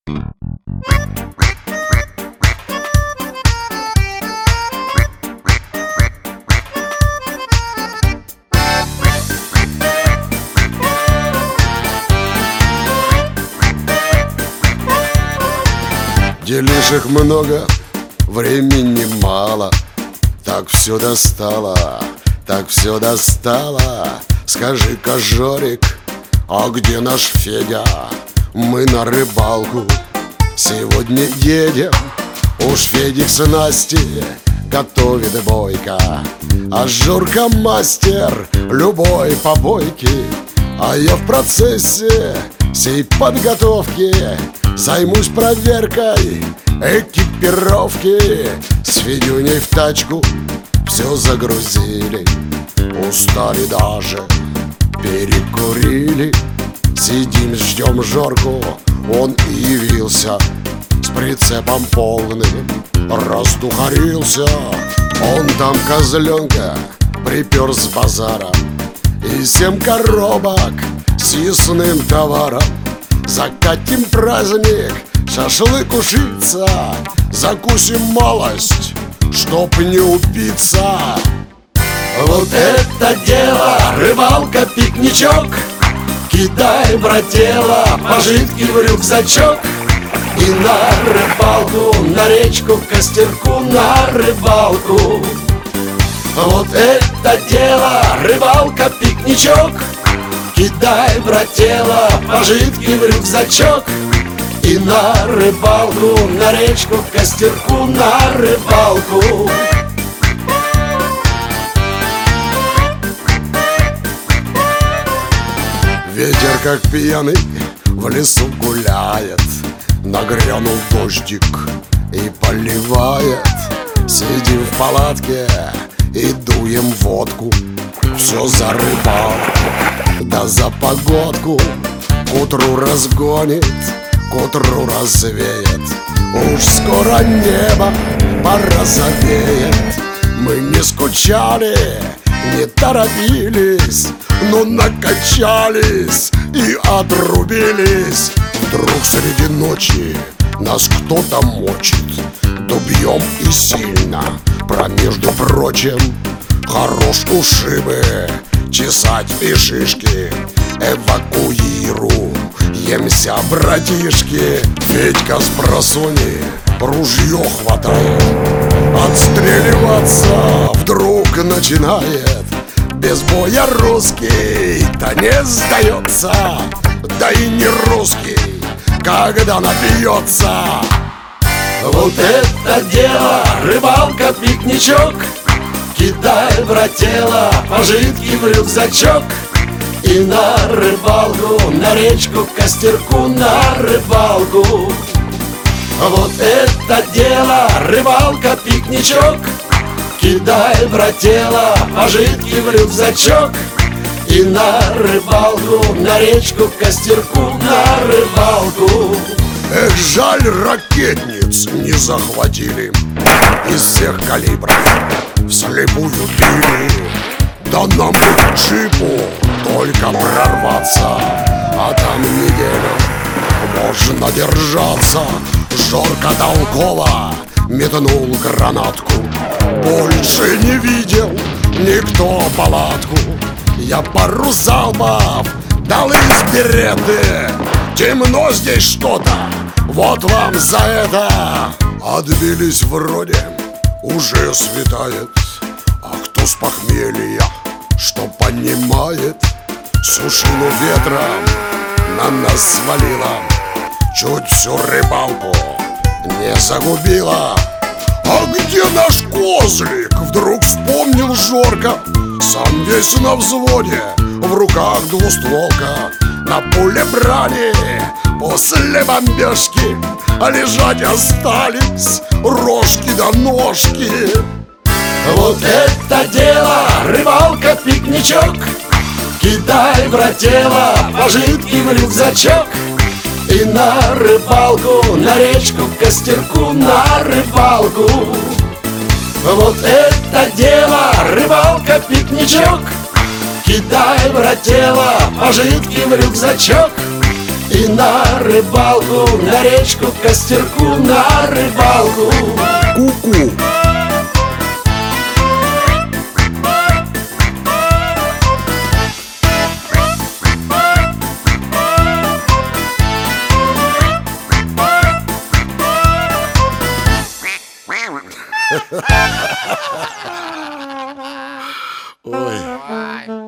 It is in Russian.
Делишек много, времени мало. Так все достало, так все достало. Скажи-ка, Жорик, а где наш Федя? Мы на рыбалку сегодня едем. Уж Федик с Настей готовит бойко, а Жорка мастер любой побойки. А я в процессе сей подготовки займусь проверкой экипировки. С Федюней в тачку все загрузили, устали даже, перекурили. Сидим, ждем Жорку, он и явился с прицепом полным, раздухарился. Он там козленка припер с базара и 7 коробок с ясным товаром. Закатим праздник, шашлык ушиться, закусим малость, чтоб не упиться. Вот это дело, рыбалка, пикничок. Кидай, брателло, пожитки в рюкзачок. И на рыбалку, на речку, к костерку, на рыбалку. Вот это дело, рыбалка, пикничок. Кидай, брателло, пожитки в рюкзачок. И на рыбалку, на речку, к костерку, на рыбалку. Ветер как пьяный в лесу гуляет, нагрянул дождик и поливает. Сидим в палатке и дуем водку, все за рыбалку, да за погодку. К утру разгонит, к утру развеет, уж скоро небо порозовеет. Мы не скучали, не торопились, но накачались и отрубились. Вдруг среди ночи нас кто-то мочит, да бьем и сильно. Про, между прочим, хорош ушибы чесать и шишки. Эвакуируемся, братишки. Федька с просони ружье хватает, отстреливаться вдруг начинает. Без боя русский-то не сдается, да и не русский, когда напьется. Вот это дело, рыбалка, пикничок. Кидай, брателло, пожитки в рюкзачок. И на рыбалку, на речку, к костерку, на рыбалку. Вот это дело, рыбалка, пикничок. Кидай, брателло, пожитки в рюкзачок. И на рыбалку, на речку, к костерку, на рыбалку. Эх, жаль, ракетниц не захватили, из всех калибров вслепую били. Да нам к джипу только прорваться, а там неделю можно держаться. Жорка толково метнул гранатку, больше не видел никто палатку. Я пару залпов дал из береты, темно здесь что-то, вот вам за это. Отбились вроде, уже светает, а кто с похмелья, что понимает, сушину ветром на нас свалила, чуть всю рыбалку не загубила. А где наш козлик? Вдруг вспомнил Жорка. Сам весь на взводе, в руках двустволка. На поле брали после бомбежки, а лежать остались рожки да ножки. Вот это дело, рыбалка, пикничок. Кидай, брателло, пожитки в рюкзачок. И на рыбалку, на речку, к костерку, на рыбалку. Вот это дело, рыбалка, пикничок. Кидай, брателло, пожитки в рюкзачок. И на рыбалку, на речку, к костерку, на рыбалку. Ку-ку. Ой.